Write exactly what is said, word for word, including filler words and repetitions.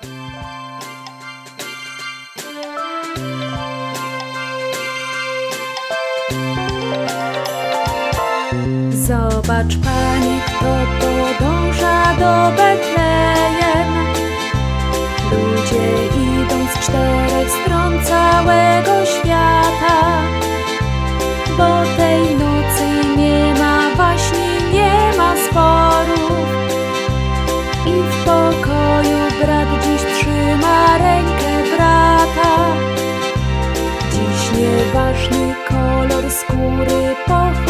Zobacz, Pani, kto podąża do Betlejem. Ludzie idą z czterech stron całego świata, bo tej nocy nie ma waśni, nie ma sporów i w pokoju brat dziś trzyma rękę brata. Dziś nieważny kolor skóry pochwali,